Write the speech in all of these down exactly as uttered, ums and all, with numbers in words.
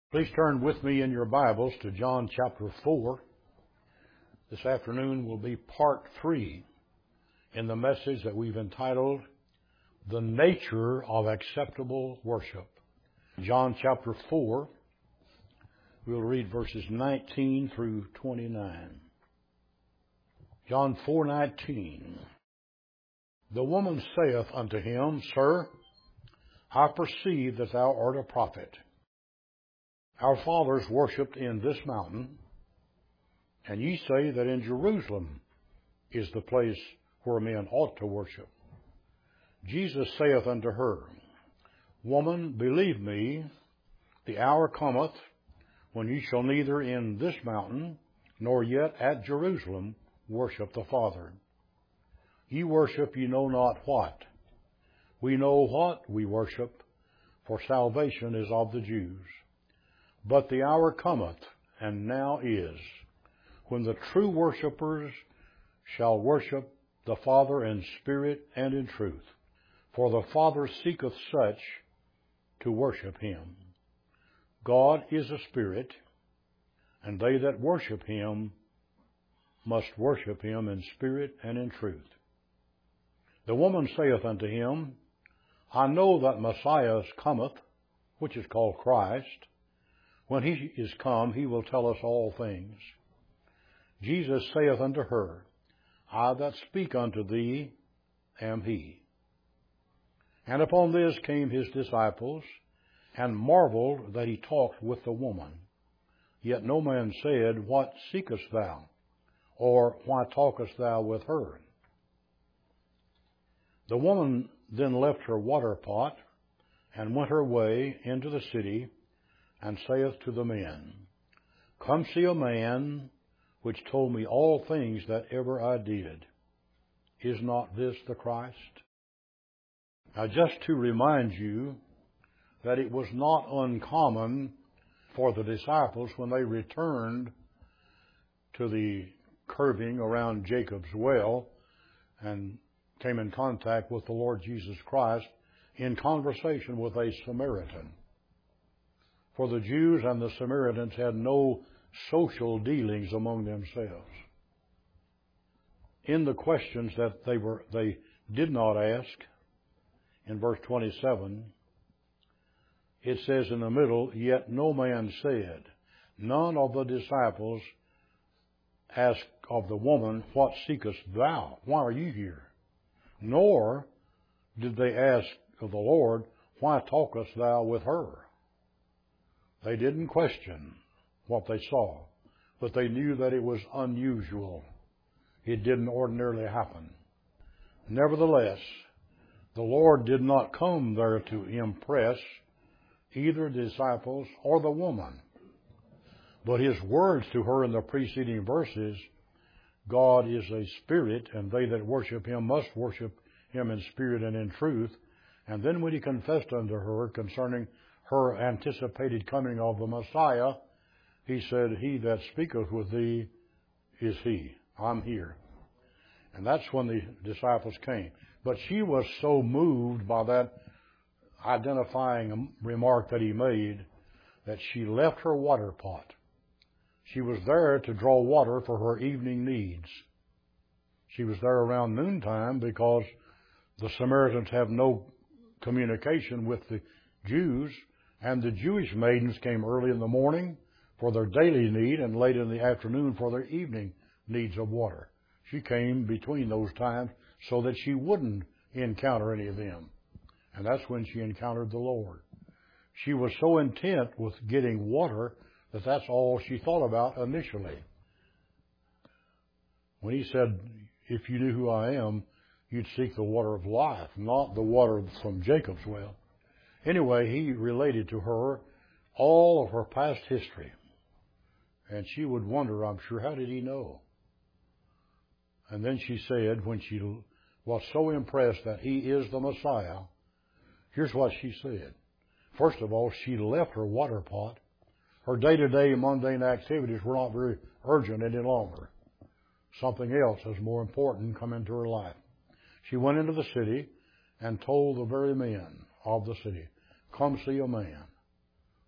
Please turn with me in your Bibles to John chapter four. This afternoon will be part three in the message that we've entitled, The Nature of Acceptable Worship. John chapter four, we'll read verses nineteen through twenty-nine. John four nineteen. The woman saith unto him, Sir, I perceive that thou art a prophet. Our fathers worshipped in this mountain, and ye say that in Jerusalem is the place where men ought to worship. Jesus saith unto her, Woman, believe me, the hour cometh when ye shall neither in this mountain nor yet at Jerusalem worship the Father. Ye worship ye know not what. We know what we worship, for salvation is of the Jews. But the hour cometh, and now is, when the true worshippers shall worship the Father in spirit and in truth. For the Father seeketh such to worship him. God is a spirit, and they that worship him must worship him in spirit and in truth. The woman saith unto him, I know that Messiah cometh, which is called Christ. When he is come, he will tell us all things. Jesus saith unto her, I that speak unto thee am he. And upon this came his disciples, and marveled that he talked with the woman. Yet no man said, What seekest thou? Or why talkest thou with her? The woman then left her water pot, and went her way into the city, and saith to the men, Come see a man which told me all things that ever I did. Is not this the Christ? Now, just to remind you that it was not uncommon for the disciples when they returned to the curving around Jacob's well and came in contact with the Lord Jesus Christ in conversation with a Samaritan. For the Jews and the Samaritans had no social dealings among themselves. In the questions that they were they did not ask, in verse twenty-seven, it says in the middle, Yet no man said, none of the disciples asked of the woman, What seekest thou? Why are you here? Nor did they ask of the Lord, Why talkest thou with her? They didn't question what they saw, but they knew that it was unusual. It didn't ordinarily happen. Nevertheless, the Lord did not come there to impress either the disciples or the woman. But his words to her in the preceding verses, God is a spirit, and they that worship him must worship him in spirit and in truth. And then when he confessed unto her concerning her anticipated coming of the Messiah, he said, He that speaketh with thee is he. I'm here. And that's when the disciples came. But she was so moved by that identifying remark that he made that she left her water pot. She was there to draw water for her evening needs. She was there around noontime because the Samaritans have no communication with the Jews, and the Jewish maidens came early in the morning for their daily need and late in the afternoon for their evening needs of water. She came between those times so that she wouldn't encounter any of them. And that's when she encountered the Lord. She was so intent with getting water that that's all she thought about initially. When he said, If you knew who I am, you'd seek the water of life, not the water from Jacob's well. Anyway, he related to her all of her past history. And she would wonder, I'm sure, how did he know? And then she said, when she was so impressed that he is the Messiah, here's what she said. First of all, she left her water pot. Her day-to-day mundane activities were not very urgent any longer. Something else is more important come into her life. She went into the city and told the very men of the city, Come see a man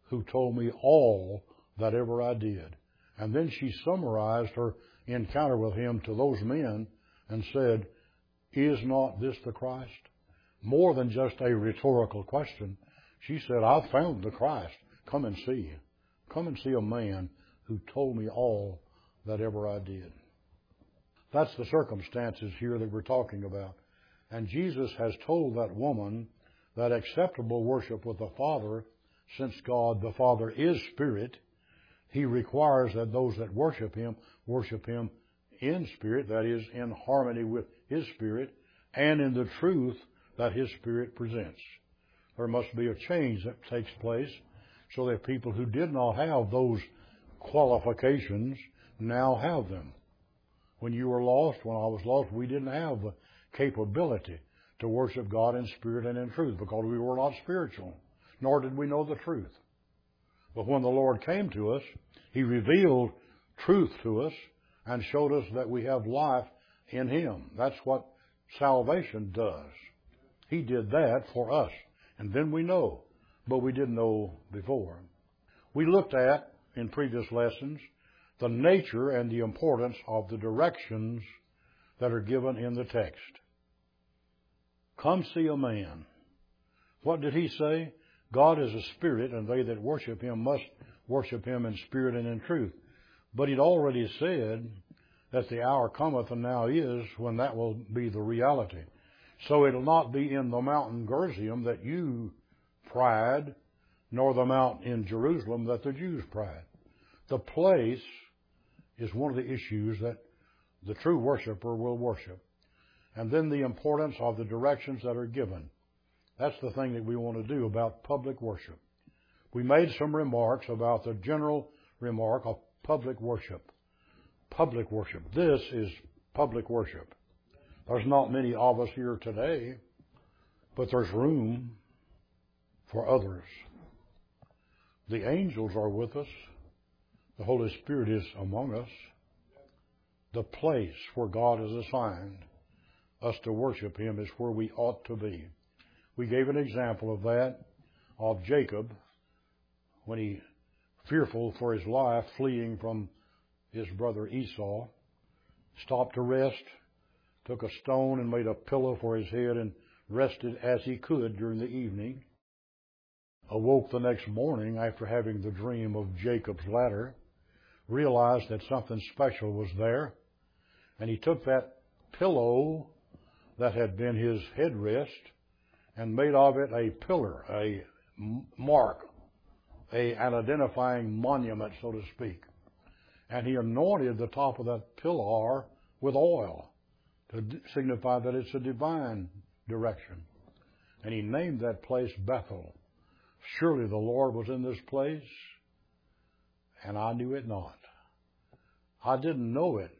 who told me all that ever I did. And then she summarized her encounter with him to those men and said, is not this the Christ? More than just a rhetorical question. She said, I've found the Christ. Come and see. Come and see a man who told me all that ever I did. That's the circumstances here that we're talking about. And Jesus has told that woman that acceptable worship with the Father, since God the Father is Spirit, He requires that those that worship Him, worship Him in spirit, that is, in harmony with His Spirit, and in the truth that His Spirit presents. There must be a change that takes place so that people who did not have those qualifications now have them. When you were lost, when I was lost, we didn't have the capability to worship God in spirit and in truth because we were not spiritual, nor did we know the truth. But when the Lord came to us, He revealed truth to us and showed us that we have life in Him. That's what salvation does. He did that for us. And then we know, but we didn't know before. We looked at, in previous lessons, the nature and the importance of the directions that are given in the text. Come see a man. What did He say? God is a spirit, and they that worship Him must worship Him in spirit and in truth. But He'd already said that the hour cometh, and now is, when that will be the reality. So it'll not be in the mountain Gerizim that you pride, nor the mount in Jerusalem that the Jews pride. The place is one of the issues that the true worshiper will worship. And then the importance of the directions that are given. That's the thing that we want to do about public worship. We made some remarks about the general remark of public worship. Public worship. This is public worship. There's not many of us here today, but there's room for others. The angels are with us. The Holy Spirit is among us. The place where God has assigned us to worship Him is where we ought to be. We gave an example of that, of Jacob, when he, fearful for his life, fleeing from his brother Esau, stopped to rest, took a stone and made a pillow for his head and rested as he could during the evening, awoke the next morning after having the dream of Jacob's ladder, realized that something special was there, and he took that pillow that had been his headrest and made of it a pillar, a mark, a, an identifying monument, so to speak. And he anointed the top of that pillar with oil to signify that it's a divine direction. And he named that place Bethel. Surely the Lord was in this place, and I knew it not. I didn't know it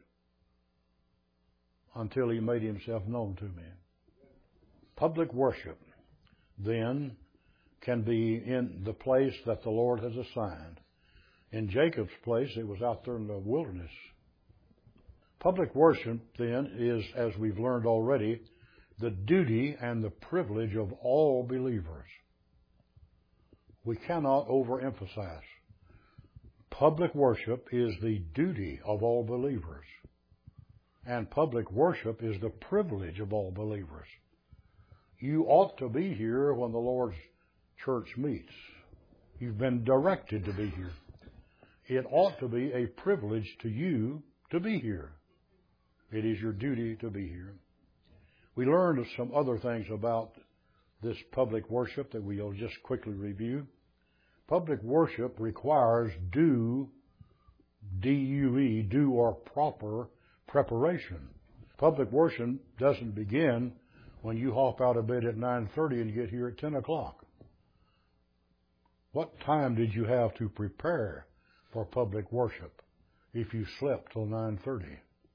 until He made Himself known to me. Public worship, then, can be in the place that the Lord has assigned. In Jacob's place, it was out there in the wilderness. Public worship, then, is, as we've learned already, the duty and the privilege of all believers. We cannot overemphasize. Public worship is the duty of all believers. And public worship is the privilege of all believers. You ought to be here when the Lord's church meets. You've been directed to be here. It ought to be a privilege to you to be here. It is your duty to be here. We learned some other things about this public worship that we'll just quickly review. Public worship requires due, D U E, due or proper preparation. Public worship doesn't begin when you hop out of bed at nine thirty and get here at ten o'clock. What time did you have to prepare for public worship if you slept till nine thirty?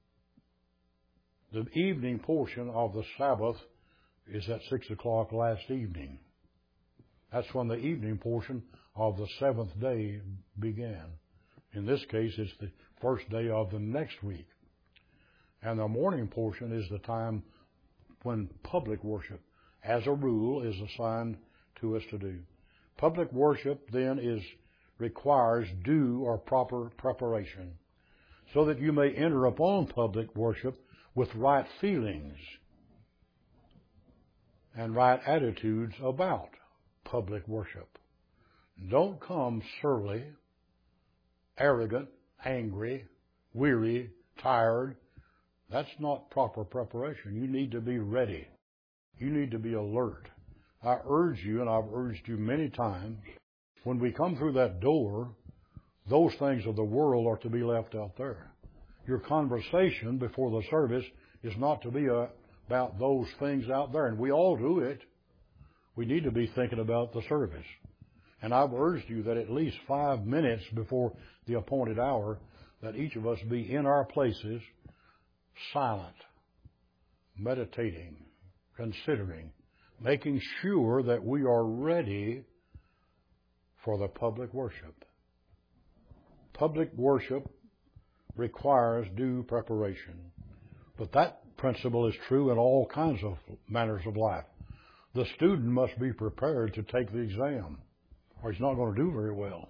The evening portion of the Sabbath is at six o'clock last evening. That's when the evening portion of the seventh day began. In this case, it's the first day of the next week. And the morning portion is the time when public worship, as a rule, is assigned to us to do. Public worship, then, is requires due or proper preparation, so that you may enter upon public worship with right feelings and right attitudes about public worship. Don't come surly, arrogant, angry, weary, tired. That's not proper preparation. You need to be ready. You need to be alert. I urge you, and I've urged you many times, when we come through that door, those things of the world are to be left out there. Your conversation before the service is not to be a, about those things out there, and we all do it. We need to be thinking about the service. And I've urged you that at least five minutes before the appointed hour, that each of us be in our places, silent, meditating, considering, making sure that we are ready for the public worship. Public worship requires due preparation. But that principle is true in all kinds of manners of life. The student must be prepared to take the exam, or he's not going to do very well.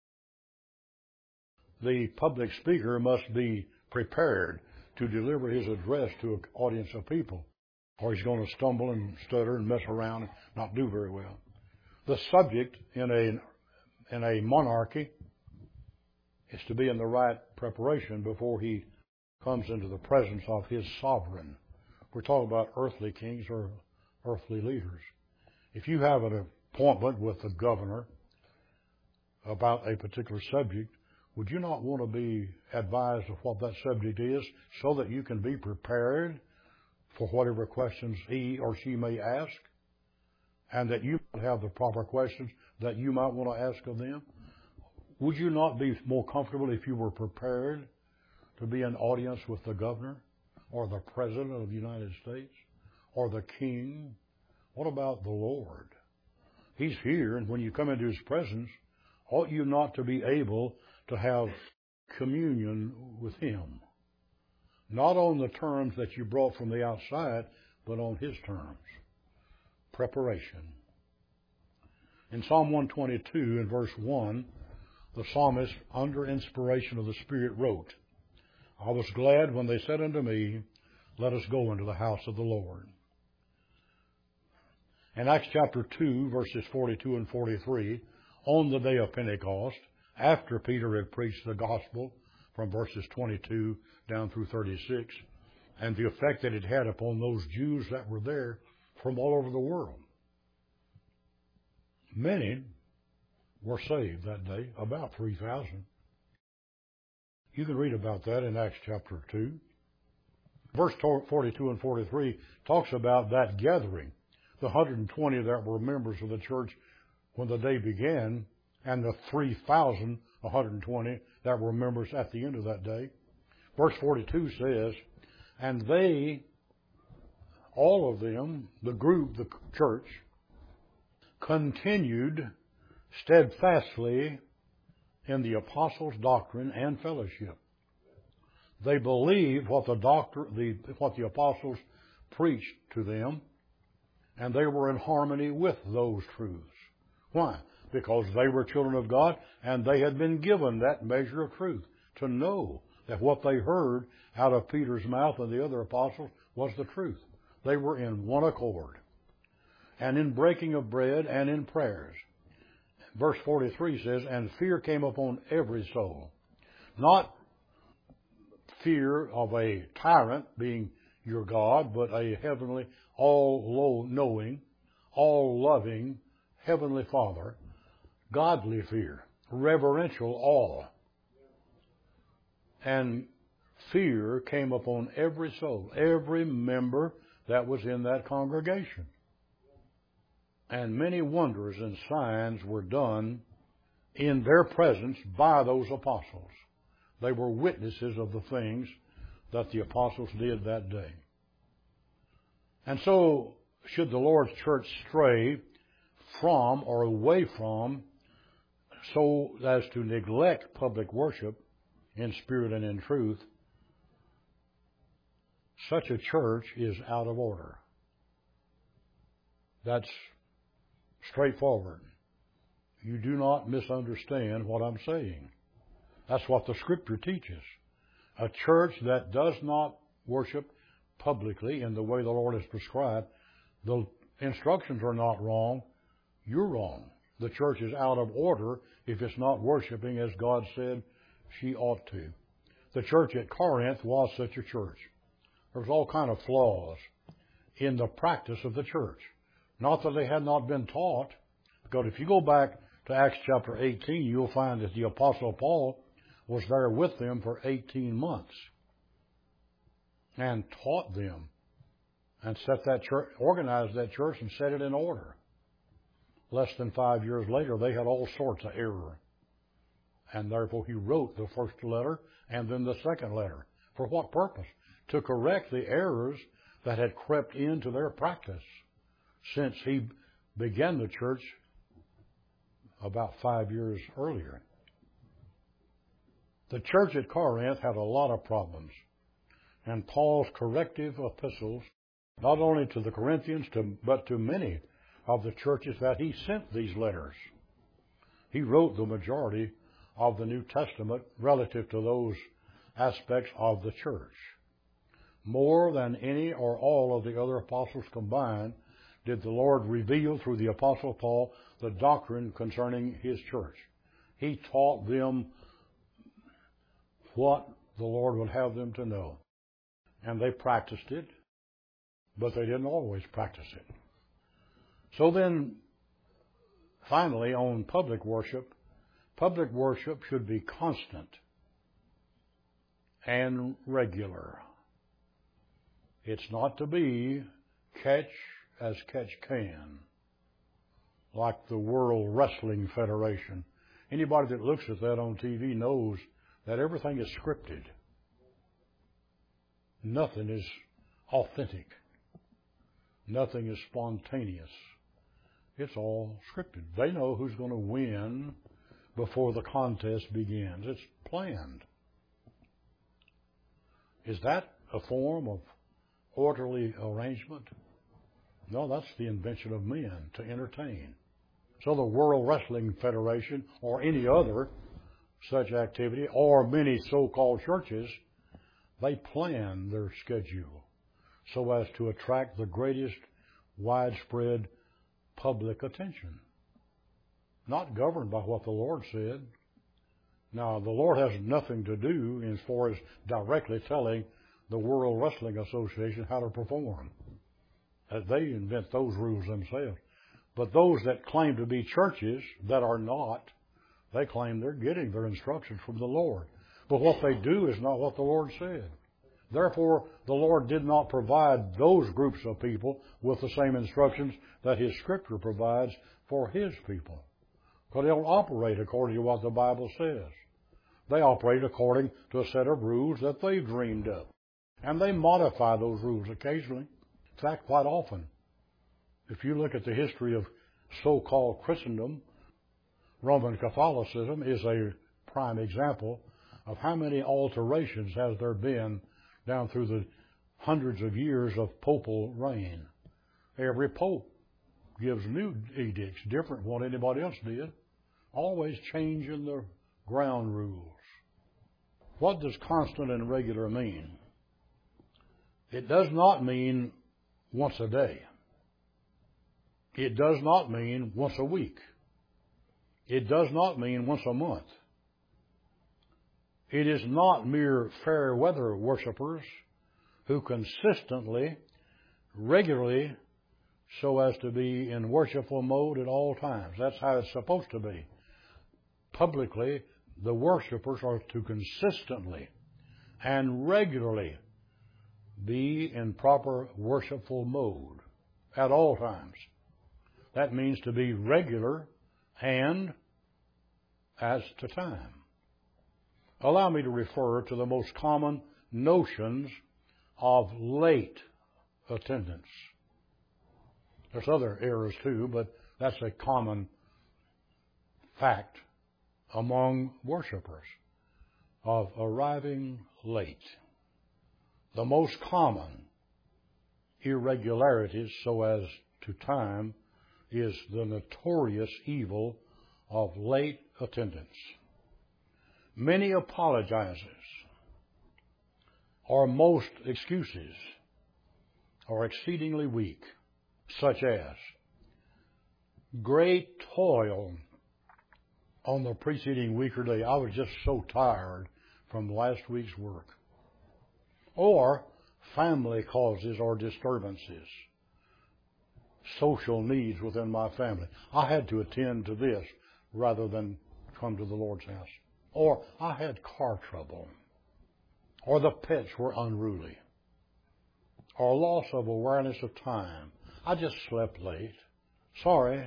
The public speaker must be prepared to deliver his address to an audience of people, or he's going to stumble and stutter and mess around and not do very well. The subject in a, in a monarchy is to be in the right preparation before he comes into the presence of his sovereign. We're talking about earthly kings or earthly leaders. If you have an appointment with the governor about a particular subject, would you not want to be advised of what that subject is so that you can be prepared for whatever questions he or she may ask, and that you might have the proper questions that you might want to ask of them? Would you not be more comfortable if you were prepared to be in audience with the governor or the president of the United States or the king? What about the Lord? He's here, and when you come into his presence, ought you not to be able to have communion with him? Not on the terms that you brought from the outside, but on his terms. Preparation. In Psalm one twenty-two, in verse one, the psalmist, under inspiration of the Spirit, wrote, I was glad when they said unto me, let us go into the house of the Lord. In Acts chapter two, verses forty-two and forty-three, on the day of Pentecost, after Peter had preached the gospel from verses twenty-two down through thirty-six, and the effect that it had upon those Jews that were there from all over the world. Many were saved that day, about three thousand. You can read about that in Acts chapter two. Verse forty-two and forty-three talks about that gathering, the one hundred twenty that were members of the church when the day began, and the three thousand one hundred twenty that were members at the end of that day. Verse forty-two says, and they, all of them, the group, the church, continued steadfastly in the apostles' doctrine and fellowship. They believed what the doctor, the what the apostles preached to them, and they were in harmony with those truths. Why? Because they were children of God, and they had been given that measure of truth to know that what they heard out of Peter's mouth and the other apostles was the truth. They were in one accord, and in breaking of bread and in prayers. Verse forty-three says, and fear came upon every soul. Not fear of a tyrant being your God, but a heavenly, all-knowing, all-loving Heavenly Father, godly fear, reverential awe. And fear came upon every soul, every member that was in that congregation. And many wonders and signs were done in their presence by those apostles. They were witnesses of the things that the apostles did that day. And so, should the Lord's church stray from or away from so as to neglect public worship in spirit and in truth, such a church is out of order. That's straightforward. you do not misunderstand what I'm saying. That's what the Scripture teaches. A church that does not worship publicly in the way the Lord has prescribed, the instructions are not wrong. You're wrong. The church is out of order if it's not worshiping as God said she ought to. The church at Corinth was such a church. There was all kind of flaws in the practice of the church. Not that they had not been taught, because if you go back to Acts chapter eighteen, you'll find that the Apostle Paul was there with them for eighteen months and taught them and set that church, organized that church and set it in order. Less than five years later, they had all sorts of error. And therefore he wrote the first letter and then the second letter. For what purpose? To correct the errors that had crept into their practice since he began the church about five years earlier. The church at Corinth had a lot of problems. And Paul's corrective epistles, not only to the Corinthians, to, but to many of the churches that he sent these letters. He wrote the majority of the New Testament relative to those aspects of the church. More than any or all of the other apostles combined did the Lord reveal through the Apostle Paul the doctrine concerning his church. He taught them what the Lord would have them to know. And they practiced it, but they didn't always practice it. So then, finally, on public worship, public worship should be constant and regular. It's not to be catch as catch can, like the World Wrestling Federation. Anybody that looks at that on T V knows that everything is scripted. Nothing is authentic. Nothing is spontaneous. It's all scripted. They know who's going to win before the contest begins. It's planned. Is that a form of orderly arrangement? No, that's the invention of men to entertain. So the World Wrestling Federation or any other such activity or many so-called churches, they plan their schedule so as to attract the greatest widespread public attention. Not governed by what the Lord said. Now, the Lord has nothing to do as far as directly telling the World Wrestling Association how to perform. They invent those rules themselves. But those that claim to be churches that are not, they claim they're getting their instructions from the Lord. But what they do is not what the Lord said. Therefore, the Lord did not provide those groups of people with the same instructions that His Scripture provides for His people. Because they don't operate according to what the Bible says. They operate according to a set of rules that they've dreamed up. And they modify those rules occasionally. In fact, quite often. If you look at the history of so-called Christendom, Roman Catholicism is a prime example of how many alterations has there been down through the hundreds of years of papal reign. Every pope gives new edicts, different from what anybody else did, always changing the ground rules. What does constant and regular mean? It does not mean once a day. It does not mean once a week. It does not mean once a month. It is not mere fair weather worshipers who consistently, regularly, so as to be in worshipful mode at all times. That's how it's supposed to be. Publicly, the worshipers are to consistently and regularly be in proper worshipful mode at all times. That means to be regular and as to time. Allow me to refer to the most common notions of late attendance. There's other errors too, but that's a common fact among worshipers of arriving late. The most common irregularities so as to time is the notorious evil of late attendance. Many apologizes, or most excuses, are exceedingly weak, such as great toil on the preceding week or day. I was just so tired from last week's work. Or family causes or disturbances, social needs within my family. I had to attend to this rather than come to the Lord's house. Or I had car trouble. Or the pets were unruly. Or loss of awareness of time. I just slept late. Sorry.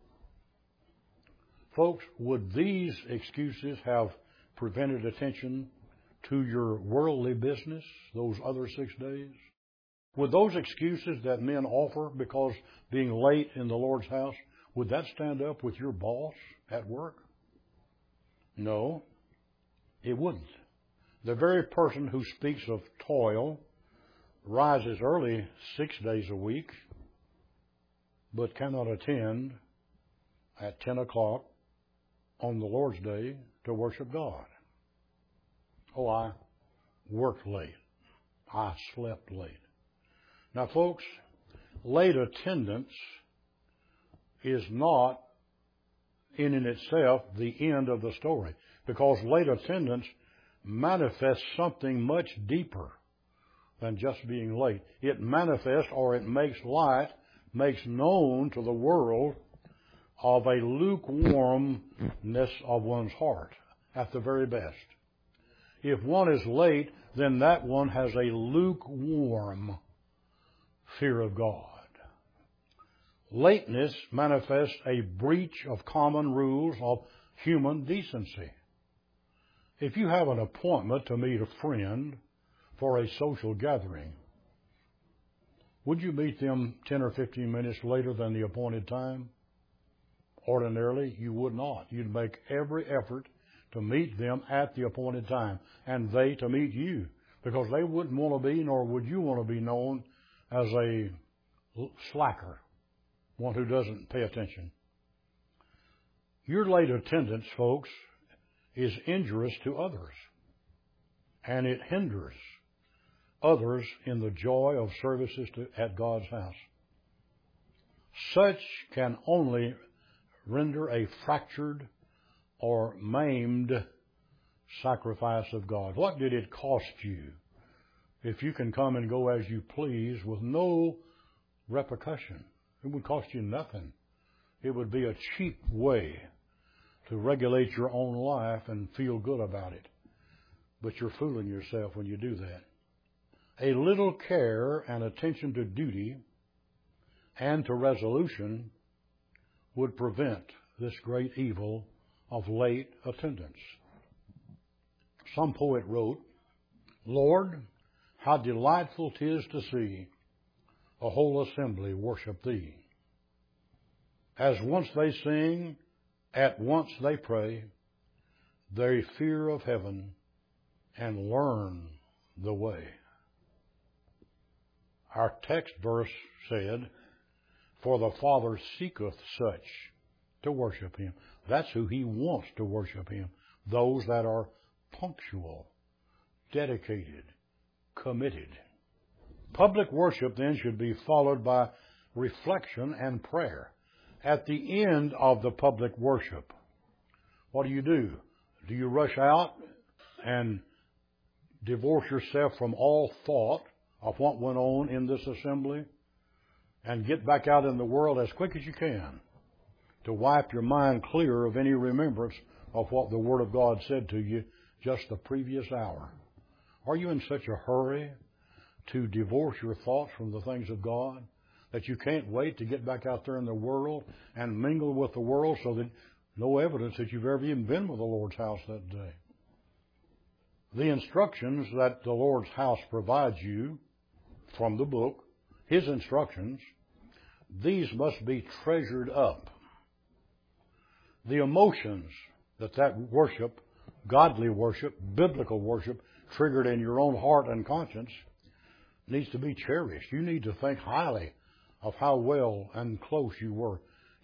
Folks, would these excuses have prevented attention to your worldly business those other six days? Would those excuses that men offer because being late in the Lord's house, would that stand up with your boss at work? No, it wouldn't. The very person who speaks of toil rises early six days a week, but cannot attend at ten o'clock on the Lord's Day to worship God. Oh, I worked late. I slept late. Now, folks, late attendance is not in and itself the end of the story, because late attendance manifests something much deeper than just being late. It manifests, or it makes light, makes known to the world of a lukewarmness of one's heart at the very best. If one is late, then that one has a lukewarm fear of God. Lateness manifests a breach of common rules of human decency. If you have an appointment to meet a friend for a social gathering, would you meet them ten or fifteen minutes later than the appointed time? Ordinarily, you would not. You'd make every effort to meet them at the appointed time, and they to meet you, because they wouldn't want to be, nor would you want to be known as a slacker, one who doesn't pay attention. Your late attendance, folks, is injurious to others, and it hinders others in the joy of services to, at God's house. Such can only render a fractured or maimed sacrifice of God. What did it cost you if you can come and go as you please with no repercussion? It would cost you nothing. It would be a cheap way to regulate your own life and feel good about it. But you're fooling yourself when you do that. A little care and attention to duty and to resolution would prevent this great evil of late attendance. Some poet wrote, "Lord, how delightful 'tis to see a whole assembly worship Thee. As once they sing, at once they pray, they fear of heaven and learn the way." Our text verse said, "For the Father seeketh such to worship Him." That's who He wants to worship Him. Those that are punctual, dedicated, committed. Public worship then should be followed by reflection and prayer. At the end of the public worship, what do you do? Do you rush out and divorce yourself from all thought of what went on in this assembly and get back out in the world as quick as you can to wipe your mind clear of any remembrance of what the Word of God said to you just the previous hour? Are you in such a hurry to divorce your thoughts from the things of God that you can't wait to get back out there in the world and mingle with the world so that no evidence that you've ever even been with the Lord's house that day? The instructions that the Lord's house provides you from the book, His instructions, these must be treasured up. The emotions that that worship, godly worship, biblical worship, triggered in your own heart and conscience needs to be cherished. You need to think highly of how well and close you were.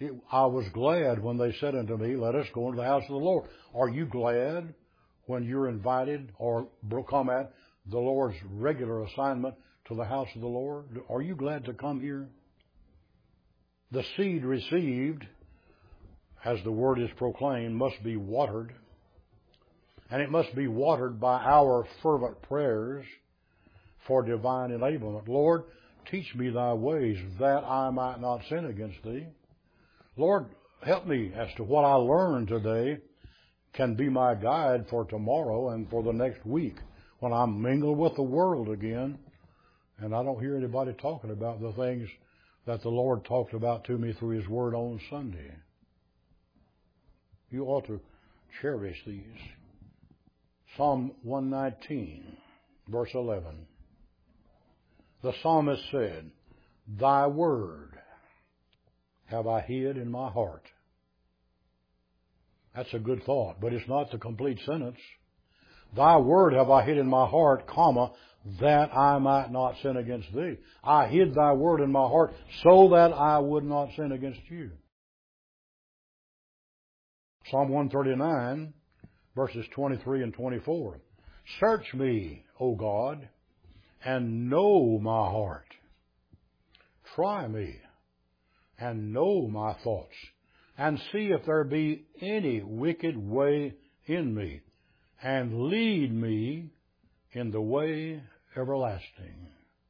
It, I was glad when they said unto me, let us go into the house of the Lord. Are you glad when you're invited or come at the Lord's regular assignment to the house of the Lord? Are you glad to come here? The seed received, as the word is proclaimed, must be watered. And it must be watered by our fervent prayers for divine enablement. Lord, teach me thy ways that I might not sin against thee. Lord, help me as to what I learned today can be my guide for tomorrow and for the next week when I'm mingled with the world again and I don't hear anybody talking about the things that the Lord talked about to me through His Word on Sunday. You ought to cherish these. Psalm one nineteen, verse eleven. The psalmist said, Thy word have I hid in my heart. That's a good thought, but it's not the complete sentence. Thy word have I hid in my heart, comma, that I might not sin against thee. I hid thy word in my heart so that I would not sin against you. Psalm one thirty-nine, verses twenty-three and twenty-four. Search me, O God, and know my heart. Try me and know my thoughts, and see if there be any wicked way in me, and lead me in the way everlasting.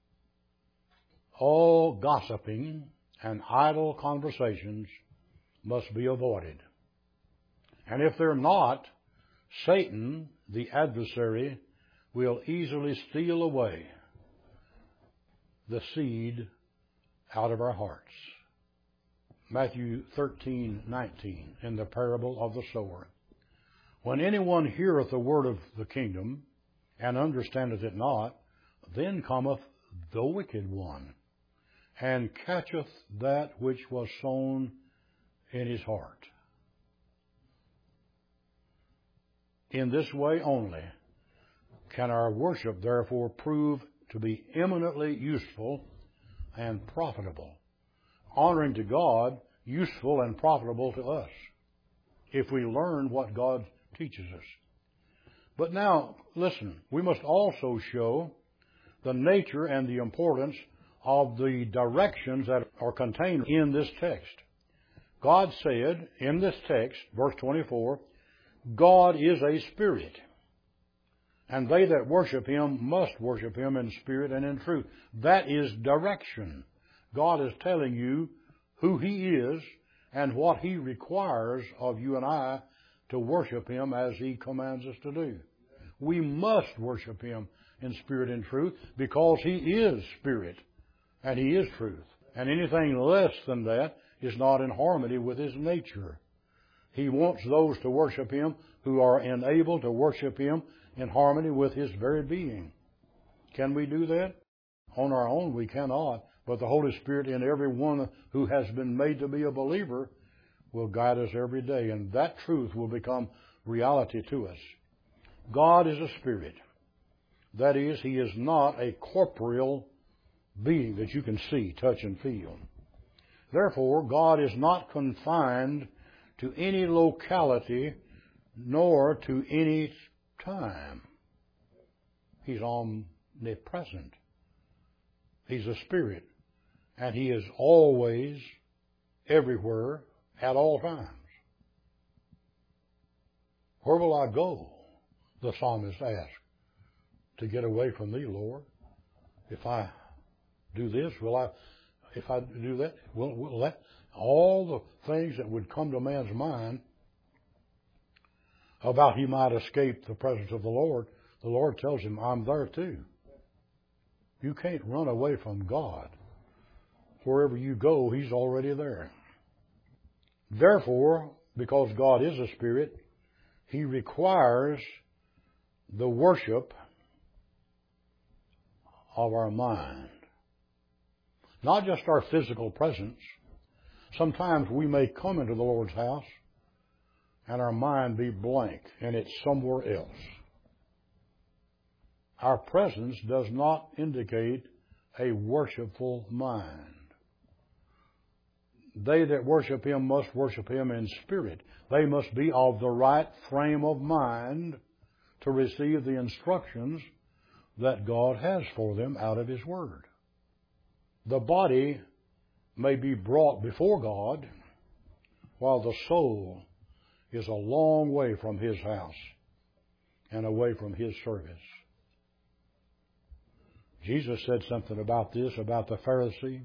All gossiping and idle conversations must be avoided. And if they're not, Satan, the adversary, will easily steal away the seed out of our hearts. Matthew thirteen nineteen, in the parable of the sower. When anyone heareth the word of the kingdom, and understandeth it not, then cometh the wicked one, and catcheth that which was sown in his heart. In this way only can our worship therefore prove to be eminently useful and profitable, honoring to God, useful and profitable to us, if we learn what God teaches us. But now, listen, we must also show the nature and the importance of the directions that are contained in this text. God said in this text, verse twenty-four, God is a spirit, and they that worship Him must worship Him in spirit and in truth. That is direction. God is telling you who He is and what He requires of you and I to worship Him as He commands us to do. We must worship Him in spirit and truth because He is spirit and He is truth. And anything less than that is not in harmony with His nature. He wants those to worship Him who are enabled to worship Him in harmony with His very being. Can we do that? On our own we cannot, but the Holy Spirit in every one who has been made to be a believer will guide us every day, and that truth will become reality to us. God is a spirit. That is, He is not a corporeal being that you can see, touch, and feel. Therefore, God is not confined to any locality nor to any time. He's omnipresent. He's a spirit, and He is always, everywhere, at all times. Where will I go, the psalmist asked, to get away from Thee, Lord? If I do this, will I, if I do that, will, will that, all the things that would come to man's mind about he might escape the presence of the Lord, the Lord tells him, I'm there too. You can't run away from God. Wherever you go, He's already there. Therefore, because God is a spirit, He requires the worship of our mind. Not just our physical presence. Sometimes we may come into the Lord's house and our mind be blank and it's somewhere else. Our presence does not indicate a worshipful mind. they that worship Him must worship Him in spirit. They must be of the right frame of mind to receive the instructions that God has for them out of His Word. The body may be brought before God while the soul is a long way from His house and away from His service. Jesus said something about this, about the Pharisee.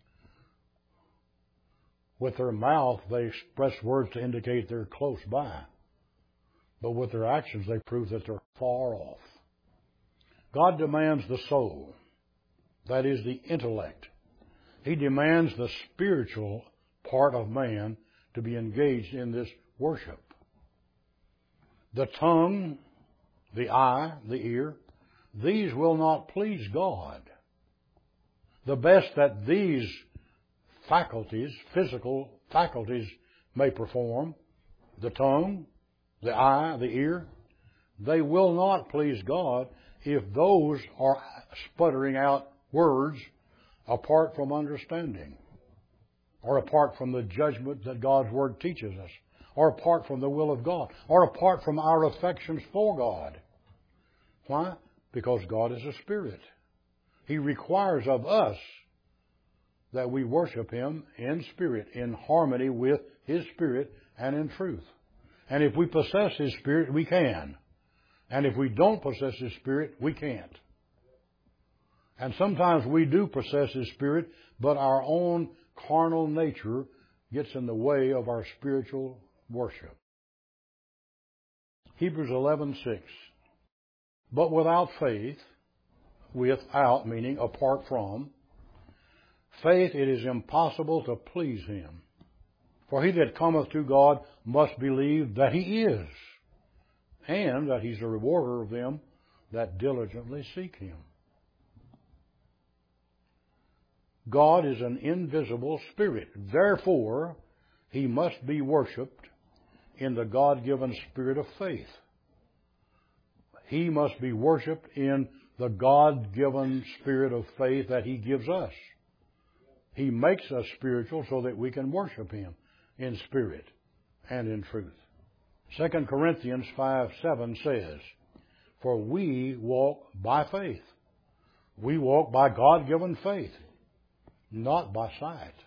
With their mouth, they express words to indicate they're close by. But with their actions, they prove that they're far off. God demands the soul, that is the intellect. He demands the spiritual part of man to be engaged in this worship. The tongue, the eye, the ear, these will not please God. The best that these faculties, physical faculties, may perform, the tongue, the eye, the ear, they will not please God if those are sputtering out words apart from understanding, or apart from the judgment that God's Word teaches us, or apart from the will of God, or apart from our affections for God. Why? Because God is a spirit. He requires of us that we worship Him in spirit, in harmony with His Spirit and in truth. And if we possess His Spirit, we can. And if we don't possess His Spirit, we can't. And sometimes we do possess His Spirit, but our own carnal nature gets in the way of our spiritual worship. Hebrews eleven six. But without faith, without meaning apart from, faith it is impossible to please Him. For he that cometh to God must believe that He is, and that He's a rewarder of them that diligently seek Him. God is an invisible spirit. Therefore, He must be worshipped in the God-given spirit of faith. He must be worshipped in the God-given spirit of faith that He gives us. He makes us spiritual so that we can worship Him in spirit and in truth. Second Corinthians five seven says, For we walk by faith. We walk by God-given faith, not by sight.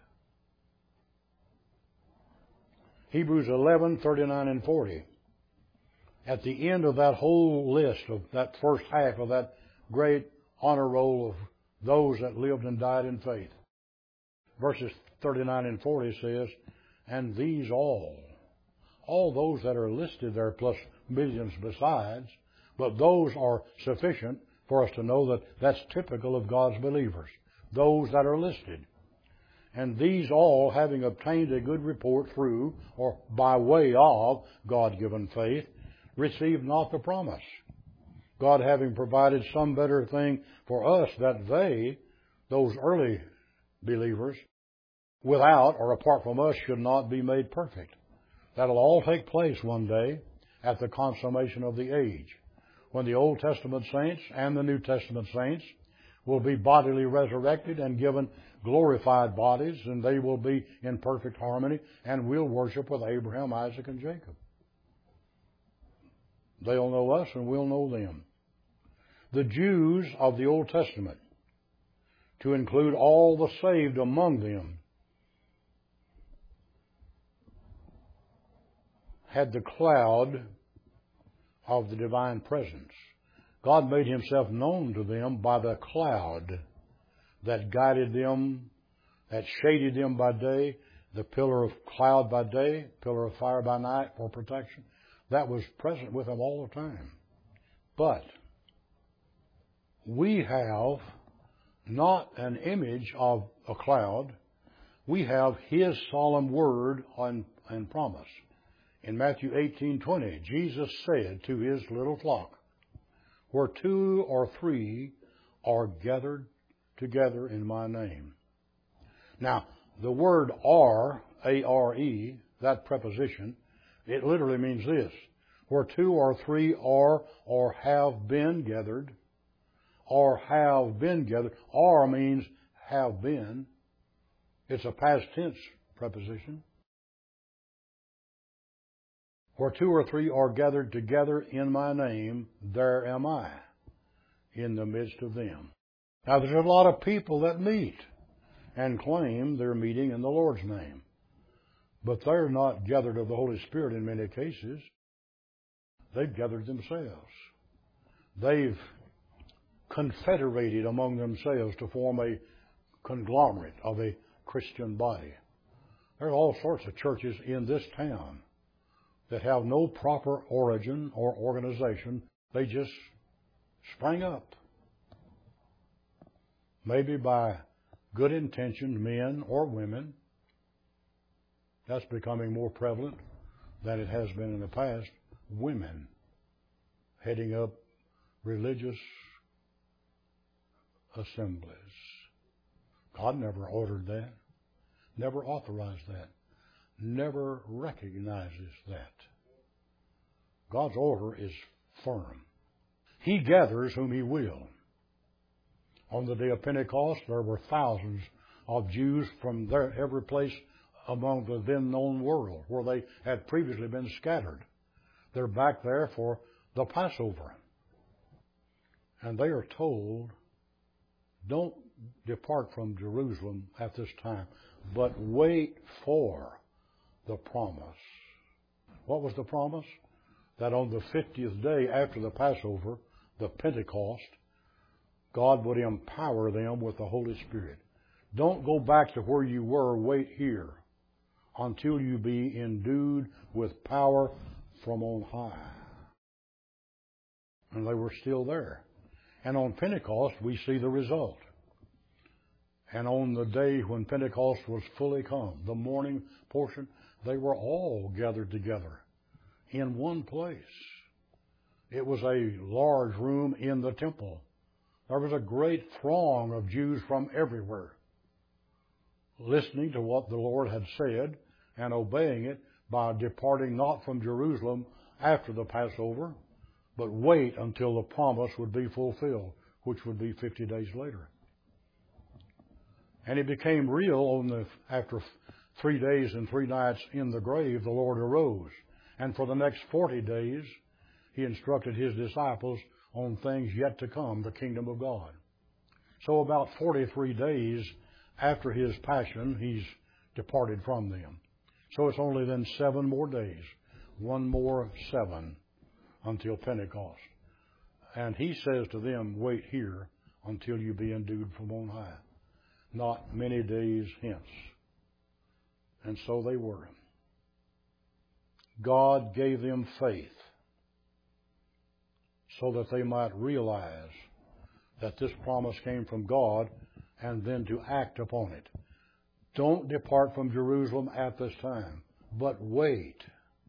Hebrews eleven thirty-nine and forty. At the end of that whole list of that first half of that great honor roll of those that lived and died in faith, verses thirty-nine and forty says, and these all, all those that are listed there plus millions besides, but those are sufficient for us to know that that's typical of God's believers, those that are listed. And these all, having obtained a good report through or by way of God-given faith, received not the promise, God having provided some better thing for us, that they, those early believers, without or apart from us, should not be made perfect. That'll all take place one day at the consummation of the age, when the Old Testament saints and the New Testament saints will be bodily resurrected and given glorified bodies, and they will be in perfect harmony, and we'll worship with Abraham, Isaac, and Jacob. They'll know us and we'll know them. The Jews of the Old Testament, to include all the saved among them, had the cloud of the divine presence. God made Himself known to them by the cloud that guided them, that shaded them by day, the pillar of cloud by day, pillar of fire by night for protection. That was present with them all the time. But we have not an image of a cloud. We have His solemn word and, and promise. In Matthew eighteen twenty, Jesus said to His little flock, where two or three are gathered together in My name. Now, the word are, A R E, that preposition, it literally means this: where two or three are or have been gathered, or have been gathered. Are means have been. It's a past tense preposition. Where two or three are gathered together in my name, there am I in the midst of them. Now, there's a lot of people that meet and claim they're meeting in the Lord's name. But they're not gathered of the Holy Spirit in many cases. They've gathered themselves. They've confederated among themselves to form a conglomerate of a Christian body. There are all sorts of churches in this town that have no proper origin or organization. They just sprang up. Maybe by good intentioned men or women. That's becoming more prevalent than it has been in the past. Women heading up religious assemblies. God never ordered that, never authorized that, never recognizes that. God's order is firm. He gathers whom He will. On the day of Pentecost, there were thousands of Jews from there, every place among the then known world where they had previously been scattered. They're back there for the Passover. And they are told, don't depart from Jerusalem at this time, but wait for the promise. What was the promise? That on the fiftieth day after the Passover, the Pentecost, God would empower them with the Holy Spirit. Don't go back to where you were. Wait here until you be endued with power from on high. And they were still there. And on Pentecost, we see the result. And on the day when Pentecost was fully come, the morning portion, they were all gathered together in one place. It was a large room in the temple. There was a great throng of Jews from everywhere, listening to what the Lord had said and obeying it by departing not from Jerusalem after the Passover, but wait until the promise would be fulfilled, which would be fifty days later. And it became real on the after three days and three nights in the grave, the Lord arose. And for the next forty days, He instructed His disciples on things yet to come, the kingdom of God. So about forty-three days after His passion, He's departed from them. So it's only then seven more days, one more seven, until Pentecost. And He says to them, wait here until you be endued from on high. Not many days hence. And so they were. God gave them faith so that they might realize that this promise came from God and then to act upon it. Don't depart from Jerusalem at this time, but wait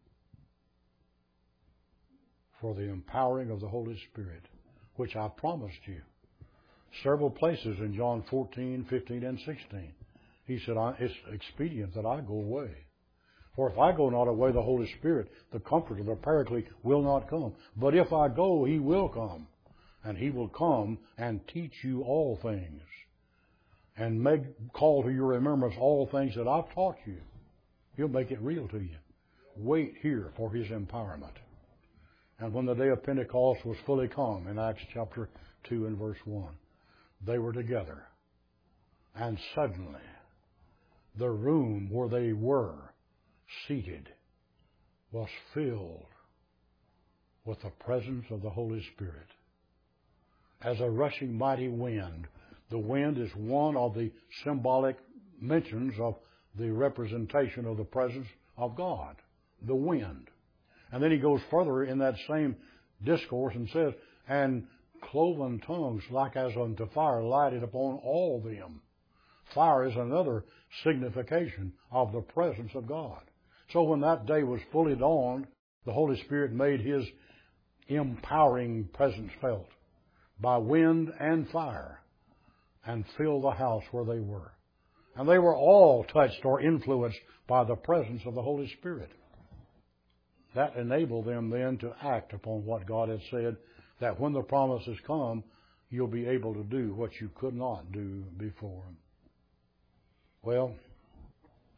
for the empowering of the Holy Spirit, which I promised you. Several places in John fourteen, fifteen, and sixteen. He said, it's expedient that I go away. For if I go not away, the Holy Spirit, the Comforter, the Paraclete, will not come. But if I go, He will come. And He will come and teach you all things. And make call to your remembrance all things that I've taught you. He'll make it real to you. Wait here for His empowerment. And when the day of Pentecost was fully come, in Acts chapter two and verse one, they were together. And suddenly, the room where they were seated was filled with the presence of the Holy Spirit. As a rushing mighty wind, the wind is one of the symbolic mentions of the representation of the presence of God, the wind. And then he goes further in that same discourse and says, and cloven tongues like as unto fire lighted upon all them. Fire is another signification of the presence of God. So when that day was fully dawned, the Holy Spirit made His empowering presence felt by wind and fire and filled the house where they were. And they were all touched or influenced by the presence of the Holy Spirit. That enabled them then to act upon what God had said, that when the promises come, you'll be able to do what you could not do before. Well,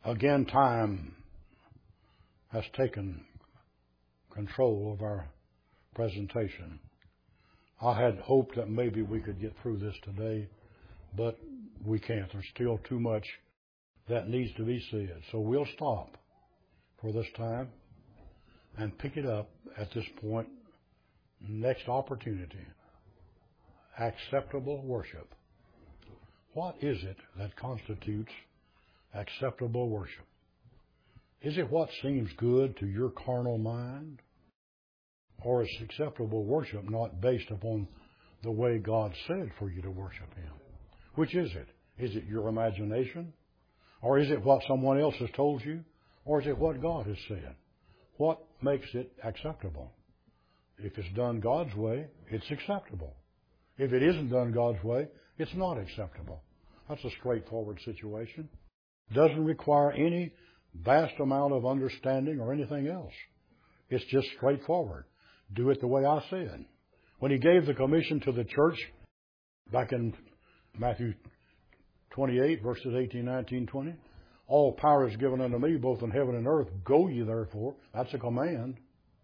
Again, time has taken control of our presentation. I had hoped that maybe we could get through this today, but we can't. There's still too much that needs to be said. So we'll stop for this time and pick it up at this point. Next opportunity. Acceptable worship. What is it that constitutes acceptable worship? Is it what seems good to your carnal mind? Or is acceptable worship not based upon the way God said for you to worship Him? Which is it? Is it your imagination? Or is it what someone else has told you? Or is it what God has said? What makes it acceptable? If it's done God's way, it's acceptable. If it isn't done God's way, it's not acceptable. That's a straightforward situation. Doesn't require any vast amount of understanding or anything else. It's just straightforward. Do it the way I said. When He gave the commission to the church back in Matthew twenty-eight, verses eighteen, nineteen, twenty, all power is given unto me, both in heaven and earth. Go ye therefore. That's a command.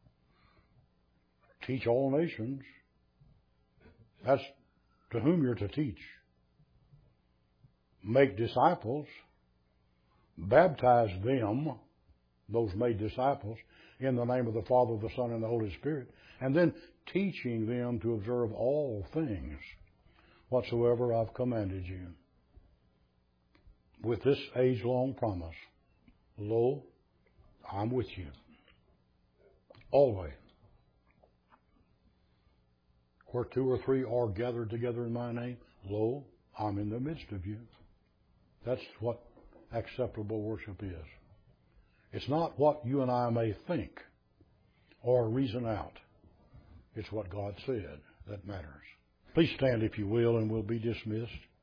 Teach all nations. That's to whom you're to teach. Make disciples. Baptize them, those made disciples, in the name of the Father, the Son, and the Holy Spirit, and then teaching them to observe all things whatsoever I've commanded you. With this age-long promise, lo, I'm with you always. Where two or three are gathered together in my name, lo, I'm in the midst of you. That's what acceptable worship is. It's not what you and I may think or reason out. It's what God said that matters. Please stand, if you will, and we'll be dismissed.